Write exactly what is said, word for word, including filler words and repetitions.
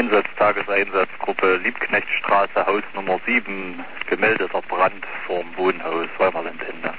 Einsatz, Tageseinsatzgruppe Liebknechtstraße, Haus Nummer sieben, gemeldeter Brand vorm Wohnhaus, Weimerlandende.